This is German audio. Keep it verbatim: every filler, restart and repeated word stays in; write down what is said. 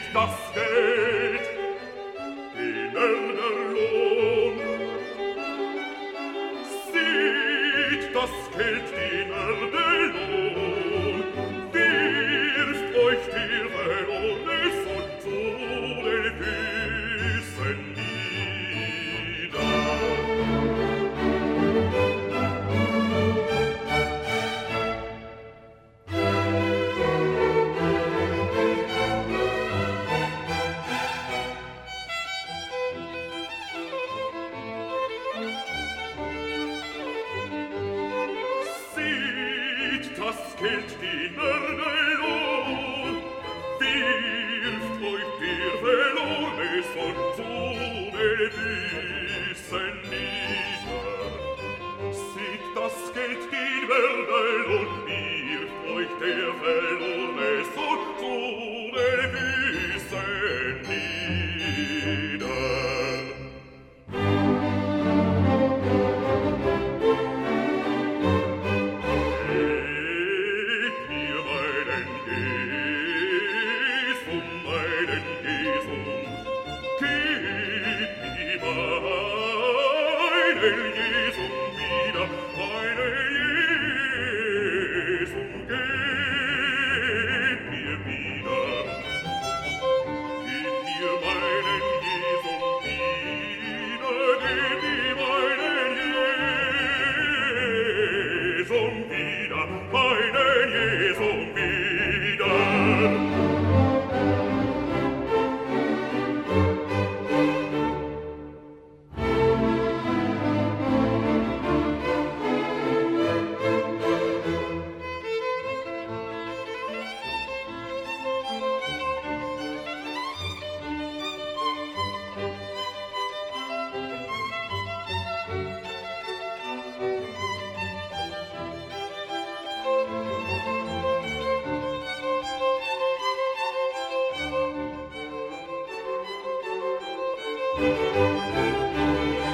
das Geld, den Erderlohn. Sieht das Geld, den Erderlohn, wirft euch der verlorene Sohn zu den Füßen nieder. Das Geld, den Erderlohn, wirft euch der verlorene Sohn zu den Füßen nieder. Seht das Geld, den Erderlohn, wirft euch der verlorene Sohn zu den Füßen nieder. Musik